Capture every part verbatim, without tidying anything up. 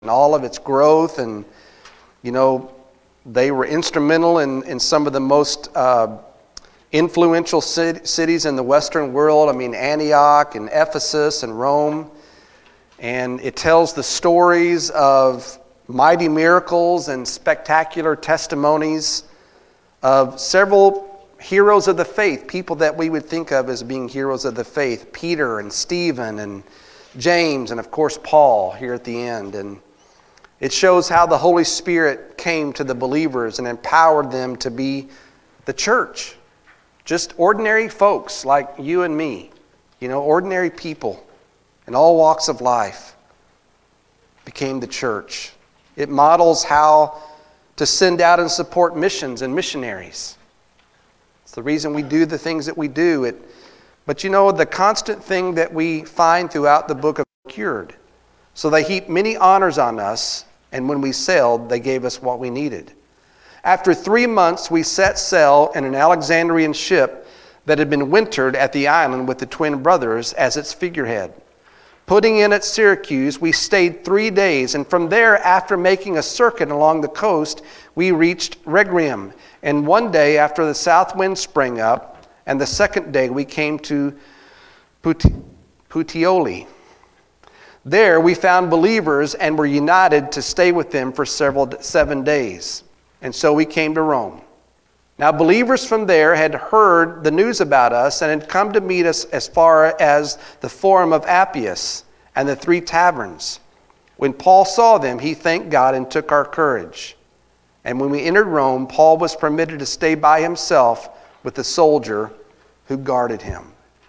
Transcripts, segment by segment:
and all of its growth. And, you know, they were instrumental in, in some of the most uh, influential cit- cities in the Western world. I mean, Antioch and Ephesus and Rome. And it tells the stories of mighty miracles and spectacular testimonies of several heroes of the faith, people that we would think of as being heroes of the faith, Peter and Stephen and James and, of course, Paul here at the end. And it shows how the Holy Spirit came to the believers and empowered them to be the church. Just ordinary folks like you and me, you know, ordinary people in all walks of life became the church. It models how to send out and support missions and missionaries. It's the reason we do the things that we do. It, but you know, the constant thing that we find throughout the book of Cured. So they heaped many honors on us, and when we sailed, they gave us what we needed. After three months, we set sail in an Alexandrian ship that had been wintered at the island with the twin brothers as its figurehead. Putting in at Syracuse, we stayed three days, and from there, after making a circuit along the coast, we reached Rhegium. And one day, after the south wind sprang up, and the second day, we came to Put- Puteoli. There, we found believers and were united to stay with them for several seven days. And so we came to Rome. Now, believers from there had heard the news about us and had come to meet us as far as the Forum of Appius and the Three Taverns. When Paul saw them, he thanked God and took our courage. And when we entered Rome, Paul was permitted to stay by himself with the soldier who guarded him.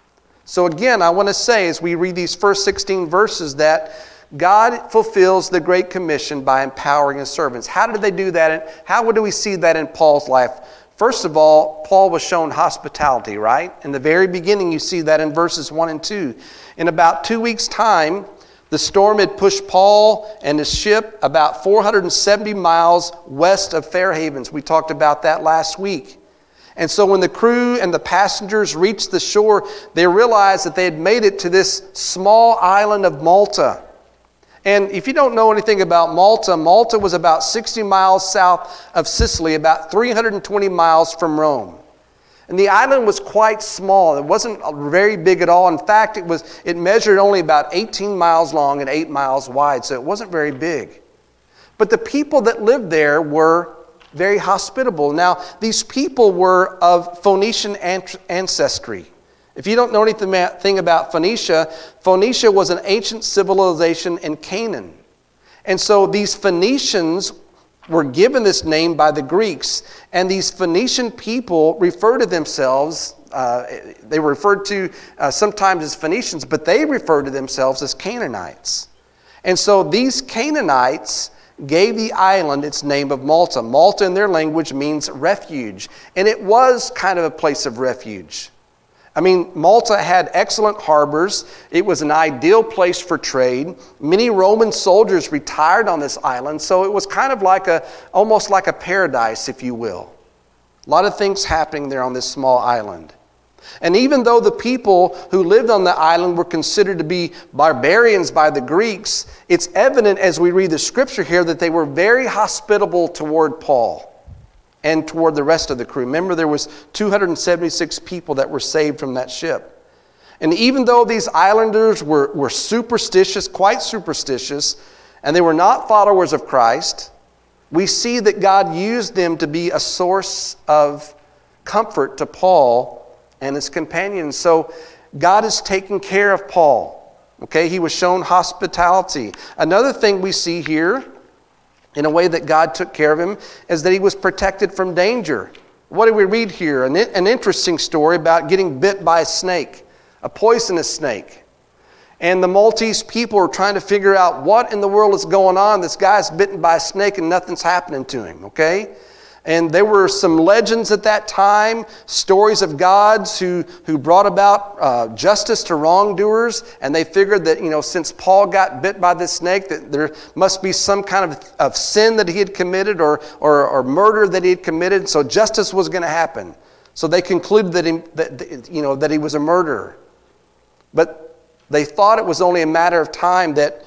So again, I want to say as we read these first sixteen verses that God fulfills the Great Commission by empowering his servants. How did they do that? And how do we see that in Paul's life? First of all, Paul was shown hospitality, right? In the very beginning, you see that in verses one and two. In about two weeks' time, the storm had pushed Paul and his ship about four hundred seventy miles west of Fair Havens. We talked about that last week. And so when the crew and the passengers reached the shore, they realized that they had made it to this small island of Malta. And if you don't know anything about Malta, Malta was about sixty miles south of Sicily, about three hundred twenty miles from Rome. And the island was quite small. It wasn't very big at all. In fact, it was it measured only about eighteen miles long and eight miles wide, so it wasn't very big. But the people that lived there were very hospitable. Now, these people were of Phoenician ancestry. If you don't know anything about Phoenicia, Phoenicia was an ancient civilization in Canaan. And so these Phoenicians were given this name by the Greeks. And these Phoenician people refer to themselves, uh, they were referred to uh, sometimes as Phoenicians, but they refer to themselves as Canaanites. And so these Canaanites gave the island its name of Malta. Malta in their language means refuge. And it was kind of a place of refuge. I mean, Malta had excellent harbors. It was an ideal place for trade. Many Roman soldiers retired on this island, so it was kind of like a, almost like a paradise, if you will. A lot of things happening there on this small island. And even though the people who lived on the island were considered to be barbarians by the Greeks, it's evident as we read the scripture here that they were very hospitable toward Paul and toward the rest of the crew. Remember, there was two hundred seventy-six people that were saved from that ship. And even though these islanders were, were superstitious, quite superstitious, and they were not followers of Christ, we see that God used them to be a source of comfort to Paul and his companions. So God is taking care of Paul. Okay, he was shown hospitality. Another thing we see here, in a way that God took care of him, is that he was protected from danger. What do we read here? An, an interesting story about getting bit by a snake, a poisonous snake. And the Maltese people are trying to figure out what in the world is going on. This guy's bitten by a snake and nothing's happening to him, okay? And there were some legends at that time, stories of gods who, who brought about uh, justice to wrongdoers. And they figured that, you know, since Paul got bit by this snake, that there must be some kind of, of sin that he had committed or, or, or murder that he had committed. So justice was going to happen. So they concluded that he, that, you know, that he was a murderer. But they thought it was only a matter of time that,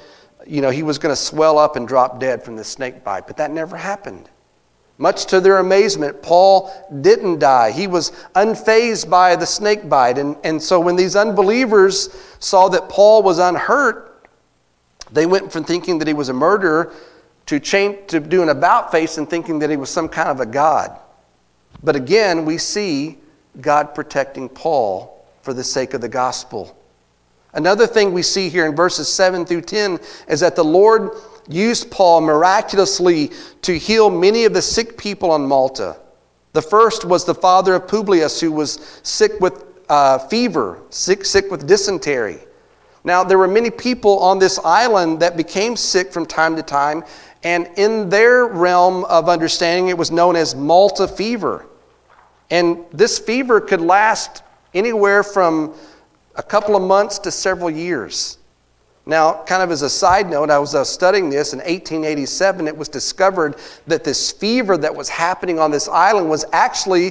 you know, he was going to swell up and drop dead from the snake bite, but that never happened. Much to their amazement, Paul didn't die. He was unfazed by the snake bite. And, and so when these unbelievers saw that Paul was unhurt, they went from thinking that he was a murderer to change, to do an about face and thinking that he was some kind of a god. But again, we see God protecting Paul for the sake of the gospel. Another thing we see here in verses seven through ten is that the Lord used Paul miraculously to heal many of the sick people on Malta. The first was the father of Publius, who was sick with uh, fever, sick, sick with dysentery. Now, there were many people on this island that became sick from time to time, and in their realm of understanding, it was known as Malta fever. And this fever could last anywhere from a couple of months to several years. Now, kind of as a side note, I was uh, studying this in eighteen eighty-seven. It was discovered that this fever that was happening on this island was actually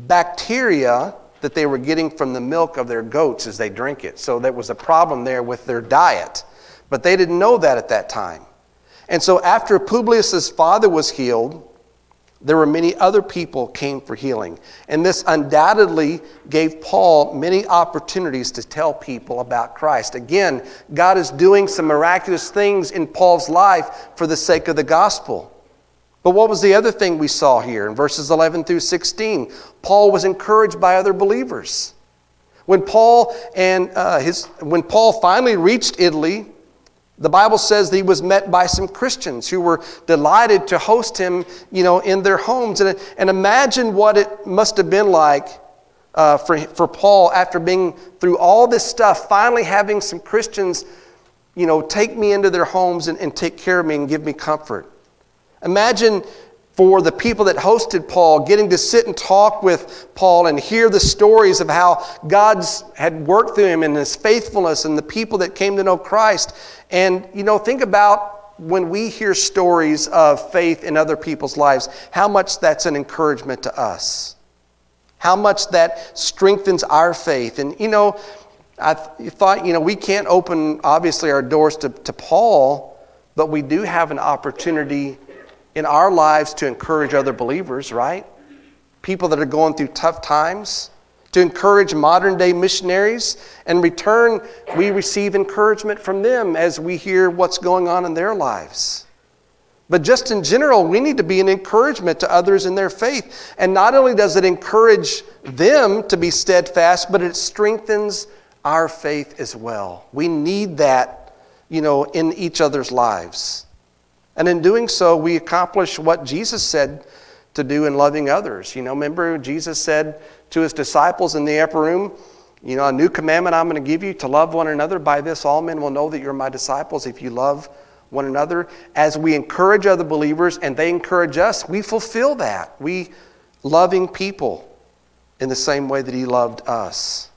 bacteria that they were getting from the milk of their goats as they drink it. So there was a problem there with their diet. But they didn't know that at that time. And so after Publius' father was healed, there were many other people came for healing. And this undoubtedly gave Paul many opportunities to tell people about Christ. Again, God is doing some miraculous things in Paul's life for the sake of the gospel. But what was the other thing we saw here in verses eleven through sixteen? Paul was encouraged by other believers. When Paul and uh, his when Paul finally reached Italy, the Bible says that he was met by some Christians who were delighted to host him, you know, in their homes. And, and imagine what it must have been like uh, for, for Paul after being through all this stuff, finally having some Christians, you know, take me into their homes and, and take care of me and give me comfort. Imagine for the people that hosted Paul, getting to sit and talk with Paul and hear the stories of how God's had worked through him and his faithfulness and the people that came to know Christ. And, you know, think about when we hear stories of faith in other people's lives, how much that's an encouragement to us. How much that strengthens our faith. And, you know, I th- thought, you know, we can't open, obviously, our doors to, to Paul, but we do have an opportunity in our lives to encourage other believers, right? People that are going through tough times, to encourage modern day missionaries. In return, we receive encouragement from them as we hear what's going on in their lives. But just in general, we need to be an encouragement to others in their faith. And not only does it encourage them to be steadfast, but it strengthens our faith as well. We need that, you know, in each other's lives. And in doing so, we accomplish what Jesus said to do in loving others. You know, remember Jesus said to his disciples in the upper room, you know, a new commandment I'm going to give you, to love one another. By this all men will know that you're my disciples, if you love one another. As we encourage other believers and they encourage us, we fulfill that. We loving people in the same way that he loved us.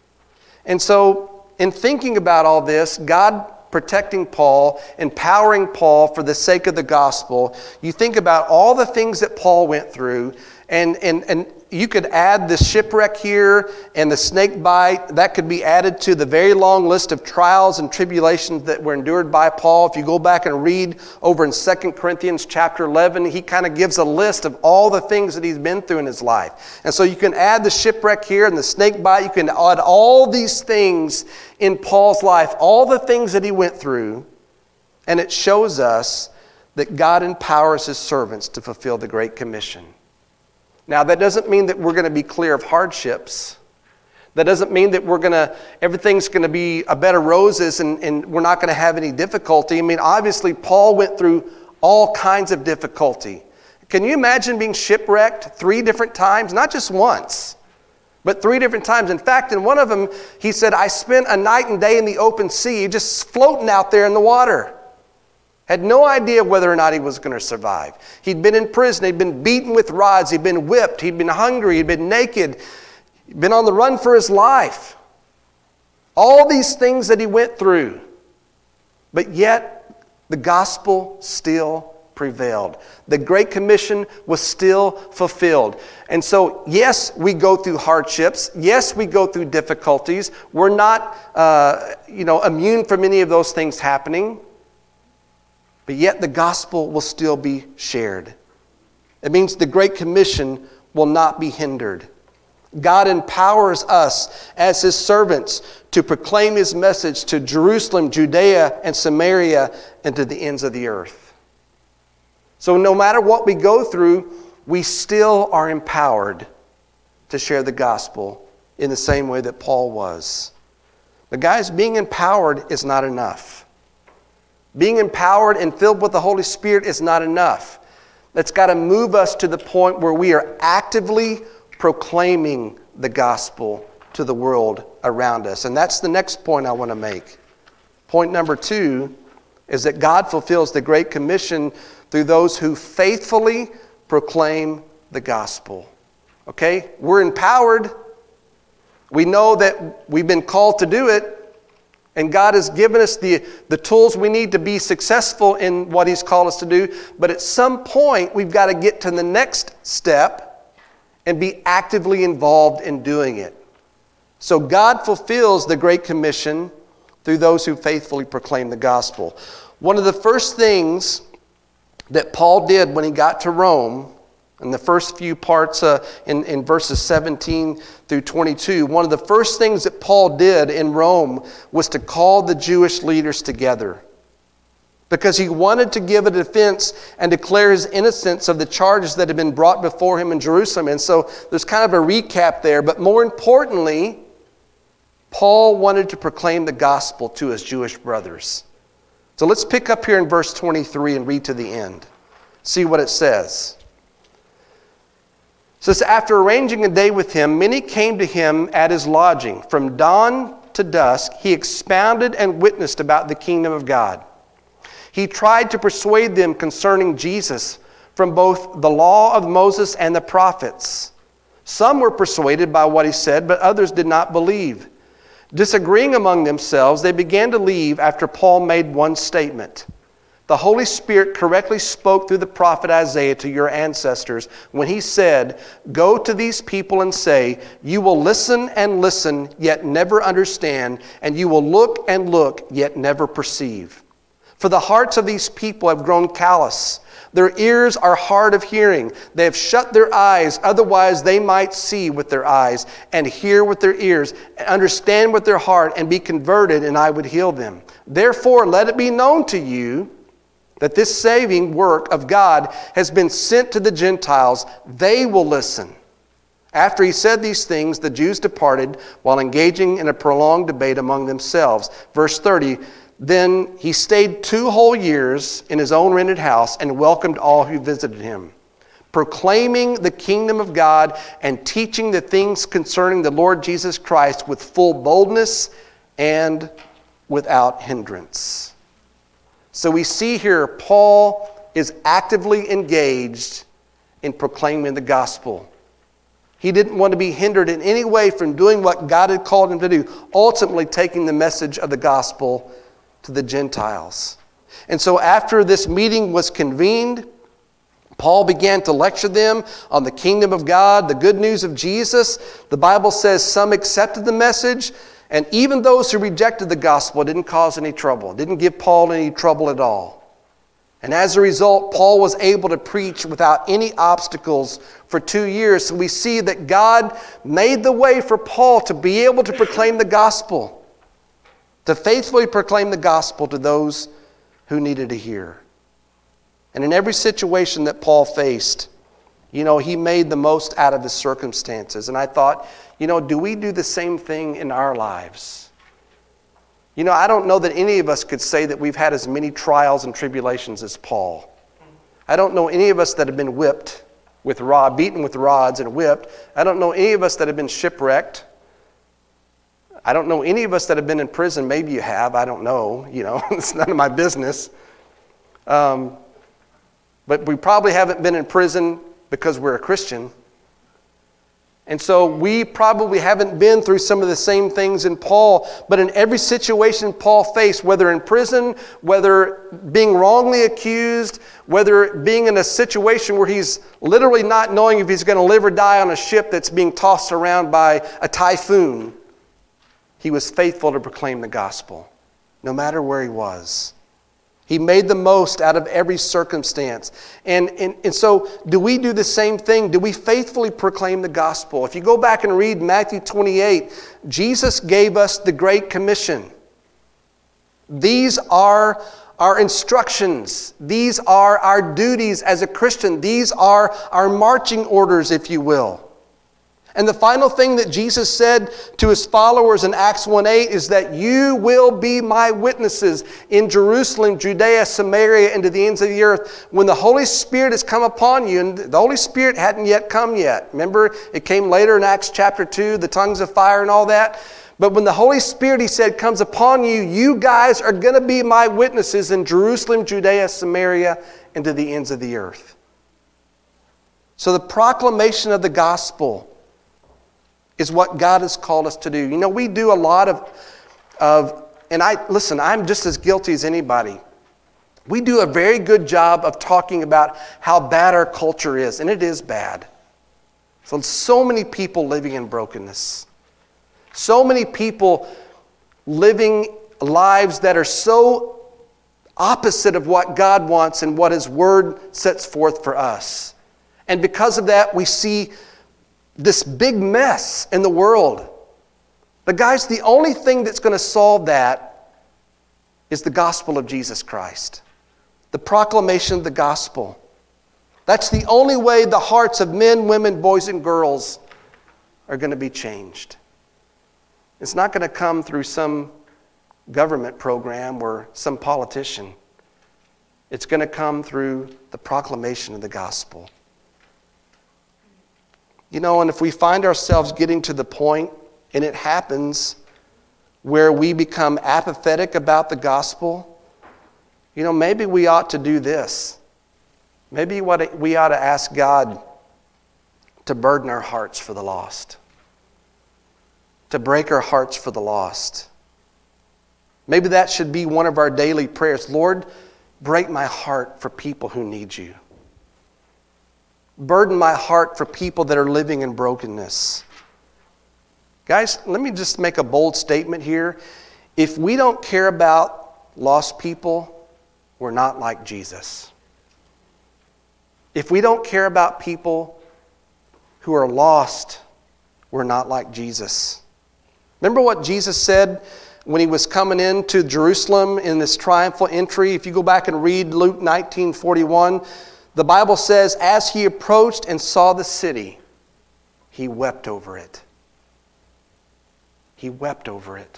And so in thinking about all this, God protecting Paul, empowering Paul for the sake of the gospel, you think about all the things that Paul went through, and, and, and you could add the shipwreck here and the snake bite. That could be added to the very long list of trials and tribulations that were endured by Paul. If you go back and read over in Second Corinthians chapter eleven, he kind of gives a list of all the things that he's been through in his life. And so you can add the shipwreck here and the snake bite. You can add all these things in Paul's life, all the things that he went through, and it shows us that God empowers his servants to fulfill the Great Commission. Now, that doesn't mean that we're going to be clear of hardships. That doesn't mean that we're going to, everything's going to be a bed of roses and, and we're not going to have any difficulty. I mean, obviously, Paul went through all kinds of difficulty. Can you imagine being shipwrecked three different times? Not just once, but three different times. In fact, in one of them, he said, I spent a night and day in the open sea, just floating out there in the water. Had no idea whether or not he was going to survive. He'd been in prison. He'd been beaten with rods. He'd been whipped. He'd been hungry. He'd been naked. He'd been on the run for his life. All these things that he went through. But yet, the gospel still prevailed. The Great Commission was still fulfilled. And so, yes, we go through hardships. Yes, we go through difficulties. We're not, uh, you know, immune from any of those things happening. but yet the gospel will still be shared. It means the Great Commission will not be hindered. God empowers us as His servants to proclaim His message to Jerusalem, Judea, and Samaria, and to the ends of the earth. So no matter what we go through, we still are empowered to share the gospel in the same way that Paul was. But guys, being empowered is not enough. Being empowered and filled with the Holy Spirit is not enough. That's got to move us to the point where we are actively proclaiming the gospel to the world around us. And that's the next point I want to make. Point number two is that God fulfills the Great Commission through those who faithfully proclaim the gospel. Okay? We're empowered. We know that we've been called to do it. And God has given us the, the tools we need to be successful in what He's called us to do. But at some point, we've got to get to the next step and be actively involved in doing it. So God fulfills the Great Commission through those who faithfully proclaim the gospel. One of the first things that Paul did when he got to Rome, in the first few parts uh, in, in verses seventeen through twenty-two, one of the first things that Paul did in Rome was to call the Jewish leaders together, because he wanted to give a defense and declare his innocence of the charges that had been brought before him in Jerusalem. And so there's kind of a recap there. But more importantly, Paul wanted to proclaim the gospel to his Jewish brothers. So let's pick up here in verse twenty-three and read to the end. See what it says. It says, after arranging a day with him, many came to him at his lodging. From dawn to dusk, he expounded and witnessed about the kingdom of God. He tried to persuade them concerning Jesus from both the law of Moses and the prophets. Some were persuaded by what he said, but others did not believe. Disagreeing among themselves, they began to leave after Paul made one statement. The Holy Spirit correctly spoke through the prophet Isaiah to your ancestors when he said, go to these people and say, you will listen and listen, yet never understand, and you will look and look, yet never perceive. For the hearts of these people have grown callous. Their ears are hard of hearing. They have shut their eyes, otherwise they might see with their eyes, and hear with their ears, and understand with their heart, and be converted, and I would heal them. Therefore, let it be known to you that this saving work of God has been sent to the Gentiles. They will listen. After he said these things, the Jews departed while engaging in a prolonged debate among themselves. Verse thirty, then he stayed two whole years in his own rented house and welcomed all who visited him, proclaiming the kingdom of God and teaching the things concerning the Lord Jesus Christ with full boldness and without hindrance. So we see here Paul is actively engaged in proclaiming the gospel. He didn't want to be hindered in any way from doing what God had called him to do, ultimately taking the message of the gospel to the Gentiles. And so after this meeting was convened, Paul began to lecture them on the kingdom of God, the good news of Jesus. The Bible says some accepted the message, and even those who rejected the gospel didn't cause any trouble, didn't give Paul any trouble at all. And as a result, Paul was able to preach without any obstacles for two years. So we see that God made the way for Paul to be able to proclaim the gospel, to faithfully proclaim the gospel to those who needed to hear. And in every situation that Paul faced, you know, he made the most out of his circumstances. And I thought, you know, do we do the same thing in our lives? You know, I don't know that any of us could say that we've had as many trials and tribulations as Paul. I don't know any of us that have been whipped with rod, beaten with rods and whipped. I don't know any of us that have been shipwrecked. I don't know any of us that have been in prison. Maybe you have. I don't know. You know, it's none of my business. Um, but we probably haven't been in prison because we're a Christian. And so we probably haven't been through some of the same things in Paul, but in every situation Paul faced, whether in prison, whether being wrongly accused, whether being in a situation where he's literally not knowing if he's going to live or die on a ship that's being tossed around by a typhoon, he was faithful to proclaim the gospel, no matter where he was. He made the most out of every circumstance. And, and, and so do we do the same thing? Do we faithfully proclaim the gospel? If you go back and read Matthew twenty-eight, Jesus gave us the Great Commission. These are our instructions. These are our duties as a Christian. These are our marching orders, if you will. And the final thing that Jesus said to his followers in Acts one eight is that you will be my witnesses in Jerusalem, Judea, Samaria, and to the ends of the earth. When the Holy Spirit has come upon you, and the Holy Spirit hadn't yet come yet. Remember, it came later in Acts chapter two, the tongues of fire and all that. But when the Holy Spirit, he said, comes upon you, you guys are going to be my witnesses in Jerusalem, Judea, Samaria, and to the ends of the earth. So the proclamation of the gospel is what God has called us to do. You know, we do a lot of, of, and I, listen, I'm just as guilty as anybody. We do a very good job of talking about how bad our culture is, and it is bad. So, so many people living in brokenness. So many people living lives that are so opposite of what God wants and what His Word sets forth for us. And because of that, we see this big mess in the world. But guys, the only thing that's going to solve that is the gospel of Jesus Christ. The proclamation of the gospel. That's the only way the hearts of men, women, boys, and girls are going to be changed. It's not going to come through some government program or some politician. It's going to come through the proclamation of the gospel. You know, and if we find ourselves getting to the point, and it happens, where we become apathetic about the gospel, you know, maybe we ought to do this. Maybe what we ought to ask God to burden our hearts for the lost. To break our hearts for the lost. Maybe that should be one of our daily prayers. Lord, break my heart for people who need you. Burden my heart for people that are living in brokenness. Guys, let me just make a bold statement here. If we don't care about lost people, we're not like Jesus. If we don't care about people who are lost, we're not like Jesus. Remember what Jesus said when he was coming into Jerusalem in this triumphal entry? If you go back and read Luke nineteen forty-one, the Bible says, as he approached and saw the city, he wept over it. He wept over it.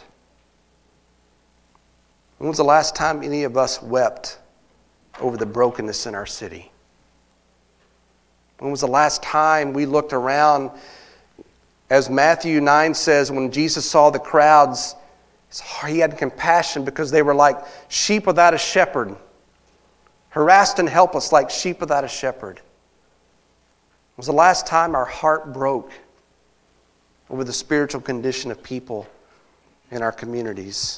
When was the last time any of us wept over the brokenness in our city? When was the last time we looked around, as Matthew nine says, when Jesus saw the crowds, he had compassion because they were like sheep without a shepherd. Harassed and helpless like sheep without a shepherd. It was the last time our heart broke over the spiritual condition of people in our communities.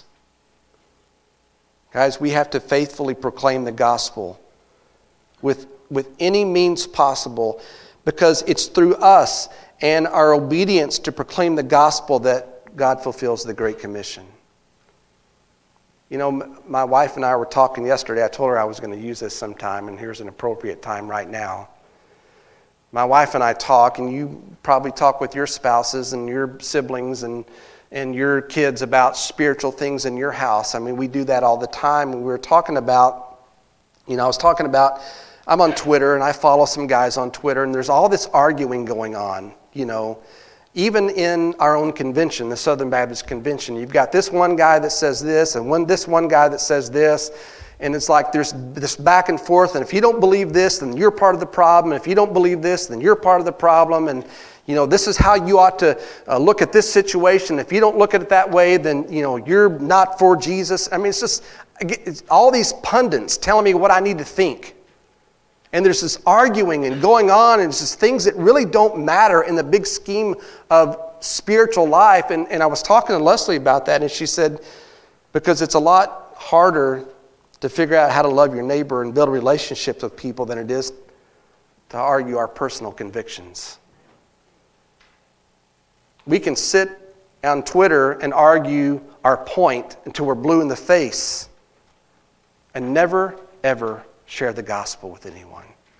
Guys, we have to faithfully proclaim the gospel with, with any means possible, because it's through us and our obedience to proclaim the gospel that God fulfills the Great Commission. You know, my wife and I were talking yesterday. I told her I was going to use this sometime, and here's an appropriate time right now. My wife and I talk, and you probably talk with your spouses and your siblings and, and your kids about spiritual things in your house. I mean, we do that all the time. And we were talking about, you know, I was talking about, I'm on Twitter, and I follow some guys on Twitter, and there's all this arguing going on, you know. Even in our own convention, the Southern Baptist Convention, you've got this one guy that says this and one this one guy that says this. And it's like there's this back and forth. And if you don't believe this, then you're part of the problem. And if you don't believe this, then you're part of the problem. And, you know, this is how you ought to uh, look at this situation. If you don't look at it that way, then, you know, you're not for Jesus. I mean, it's just it's all these pundits telling me what I need to think. And there's this arguing and going on, and it's just things that really don't matter in the big scheme of spiritual life. And, and I was talking to Leslie about that, and she said, because it's a lot harder to figure out how to love your neighbor and build relationships with people than it is to argue our personal convictions. We can sit on Twitter and argue our point until we're blue in the face and never, ever share the gospel with anyone.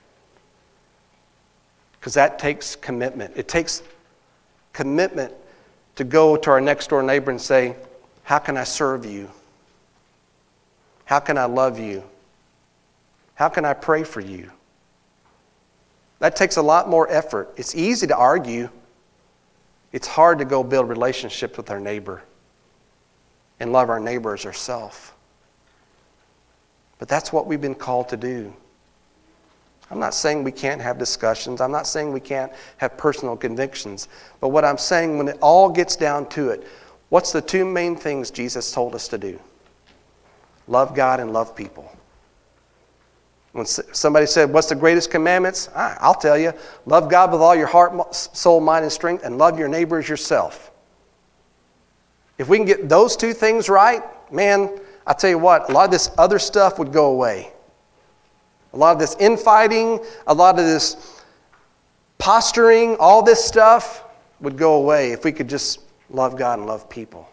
Because that takes commitment. It takes commitment to go to our next door neighbor and say, how can I serve you? How can I love you? How can I pray for you? That takes a lot more effort. It's easy to argue. It's hard to go build relationships with our neighbor and love our neighbor as ourselves. But that's what we've been called to do. I'm not saying we can't have discussions. I'm not saying we can't have personal convictions. But what I'm saying, when it all gets down to it, what's the two main things Jesus told us to do? Love God and love people. When somebody said, what's the greatest commandments? I'll tell you, love God with all your heart, soul, mind, and strength, and love your neighbor as yourself. If we can get those two things right, man, I tell you what, a lot of this other stuff would go away. A lot of this infighting, a lot of this posturing, all this stuff would go away if we could just love God and love people.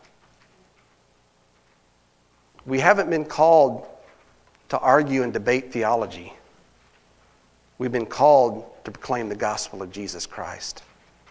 We haven't been called to argue and debate theology. We've been called to proclaim the gospel of Jesus Christ.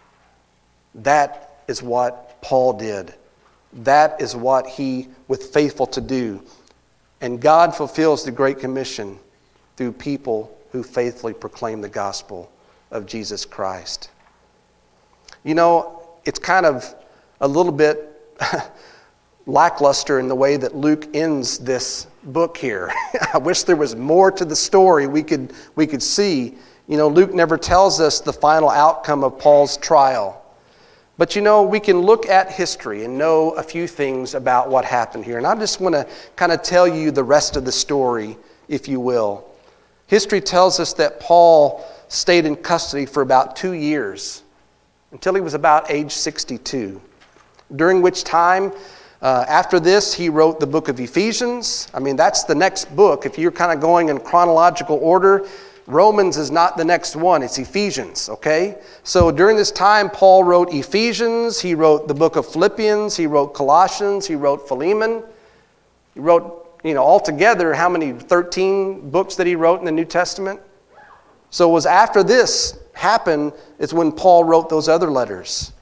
That is what Paul did. That is what he was faithful to do. And God fulfills the Great Commission through people who faithfully proclaim the gospel of Jesus Christ. You know, it's kind of a little bit lackluster in the way that Luke ends this book here. I wish there was more to the story we could we could see. You know, Luke never tells us the final outcome of Paul's trial. But you know, we can look at history and know a few things about what happened here. And I just want to kind of tell you the rest of the story, if you will. History tells us that Paul stayed in custody for about two years, until he was about age sixty-two. During which time, uh, after this, he wrote the book of Ephesians. I mean, that's the next book. If you're kind of going in chronological order, Romans is not the next one. It's Ephesians, okay? So during this time, Paul wrote Ephesians. He wrote the book of Philippians. He wrote Colossians. He wrote Philemon. He wrote, you know, altogether, how many? thirteen books that he wrote in the New Testament? So it was after this happened is when Paul wrote those other letters.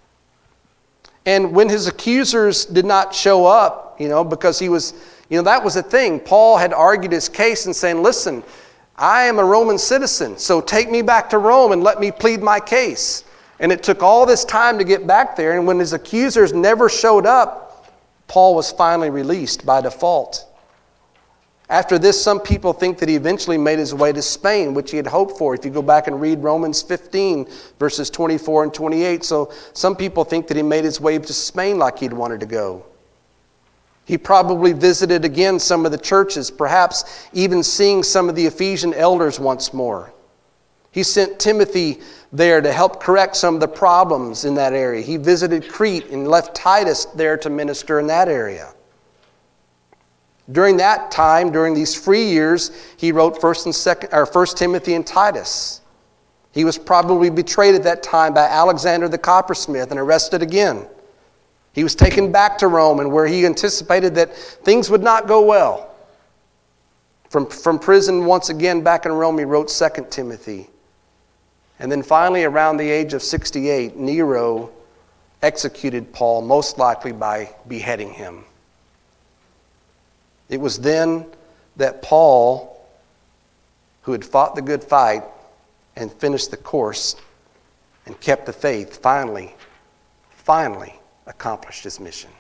And when his accusers did not show up, you know, because he was, you know, that was the thing. Paul had argued his case and saying, listen, I am a Roman citizen, so take me back to Rome and let me plead my case. And it took all this time to get back there. And when his accusers never showed up, Paul was finally released by default. After this, some people think that he eventually made his way to Spain, which he had hoped for. If you go back and read Romans fifteen, verses twenty-four and twenty-eight. So some people think that he made his way to Spain like he'd wanted to go. He probably visited again some of the churches, perhaps even seeing some of the Ephesian elders once more. He sent Timothy there to help correct some of the problems in that area. He visited Crete and left Titus there to minister in that area. During that time, during these free years, he wrote First and Second, or First Timothy and Titus. He was probably betrayed at that time by Alexander the coppersmith and arrested again. He was taken back to Rome, and where he anticipated that things would not go well. From, from prison, once again, back in Rome, he wrote Second Timothy. And then finally, around the age of sixty-eight, Nero executed Paul, most likely by beheading him. It was then that Paul, who had fought the good fight and finished the course and kept the faith, finally, finally accomplished his mission.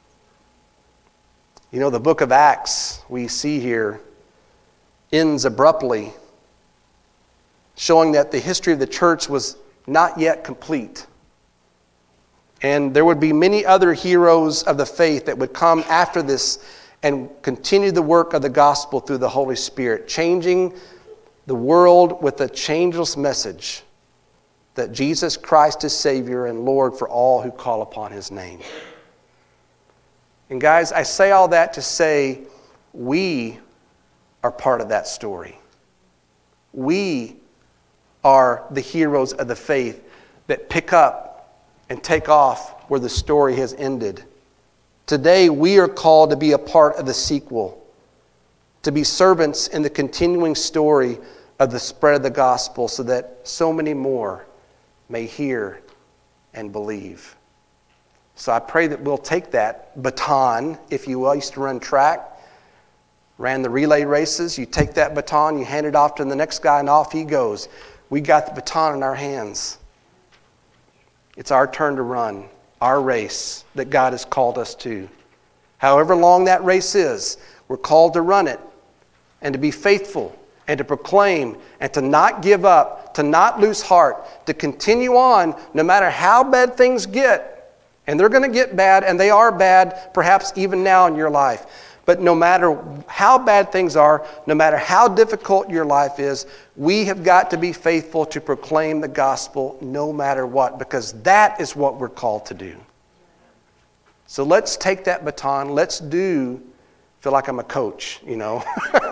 You know, the book of Acts we see here ends abruptly, showing that the history of the church was not yet complete. And there would be many other heroes of the faith that would come after this and continue the work of the gospel through the Holy Spirit, changing the world with a changeless message that Jesus Christ is Savior and Lord for all who call upon His name. And guys, I say all that to say we are part of that story. We are the heroes of the faith that pick up and take off where the story has ended. Today, we are called to be a part of the sequel. to be servants in the continuing story of the spread of the gospel so that so many more may hear and believe. So I pray that we'll take that baton, if you will. I used to run track, ran the relay races. You take that baton, you hand it off to the next guy, and off he goes. We got the baton in our hands. It's our turn to run, our race that God has called us to. However long that race is, we're called to run it and to be faithful and to proclaim and to not give up, to not lose heart, to continue on no matter how bad things get. And they're going to get bad, and they are bad, perhaps even now in your life. But no matter how bad things are, no matter how difficult your life is, we have got to be faithful to proclaim the gospel no matter what, because that is what we're called to do. So let's take that baton. Let's do, feel like I'm a coach, you know.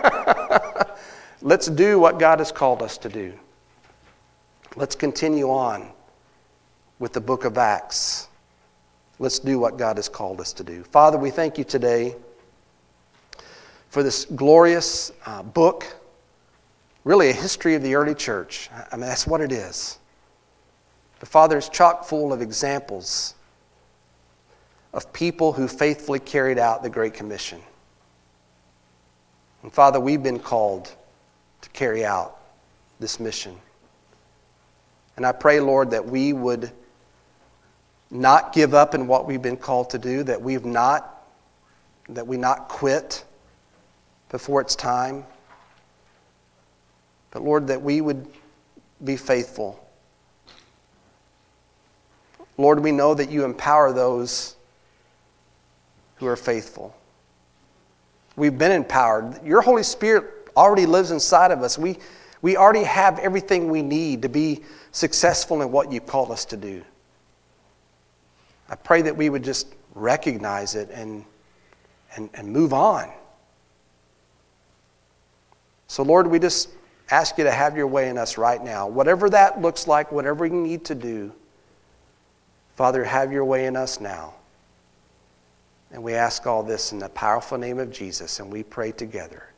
Let's do what God has called us to do. Let's continue on with the book of Acts. Let's do what God has called us to do. Father, we thank you today for this glorious uh, book, really a history of the early church. I mean, that's what it is. But Father, it's chock full of examples of people who faithfully carried out the Great Commission. And Father, we've been called to carry out this mission. And I pray, Lord, that we would not give up in what we've been called to do, that we've not, that we not quit before it's time. But Lord, that we would be faithful. Lord, we know that you empower those who are faithful. We've been empowered. Your Holy Spirit already lives inside of us. We, we already have everything we need to be successful in what you've called us to do. I pray that we would just recognize it and, and, and move on. So Lord, we just ask you to have your way in us right now. Whatever that looks like, whatever you need to do, Father, have your way in us now. And we ask all this in the powerful name of Jesus, and we pray together.